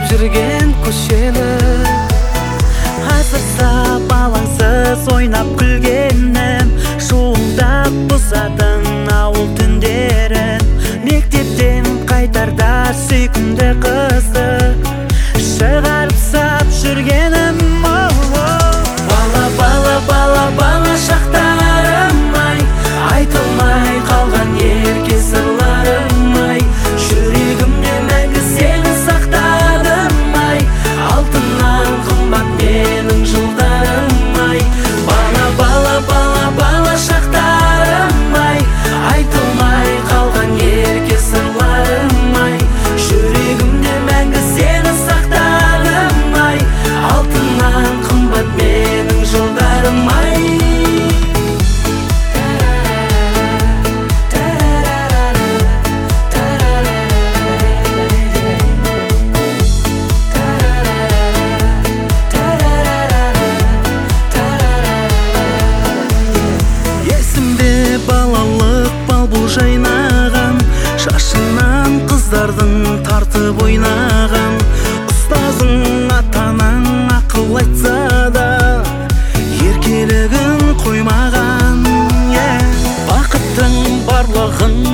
жүрген көшені, азырса балаңсыз ойнап күлгенім, шуылдап бұзатын ауыл түндерін, мектептен қайтарда сүйкімді қызды шығарып сап жүргенім. Бала шақтарым-ай, айтылмай қалған ерке сырларым-ай, жүрегімде мәңгі сені сақтадым-ай, алтыннан қымбат менің жылдарым-ай. Бала шақтарым-ай, айтылмай қалған ерке сырларым-ай, жүрегімде мәңгі сені сақтадым-ай, алтыннан қымбат менің жылдарым-ай. Балалық балбұл жайнаған, шашынан қыздардың тартып ойнаған, ұстазың ата-анаң ақыл айтса да еркелігін қоймаған. Бақыттың барлығын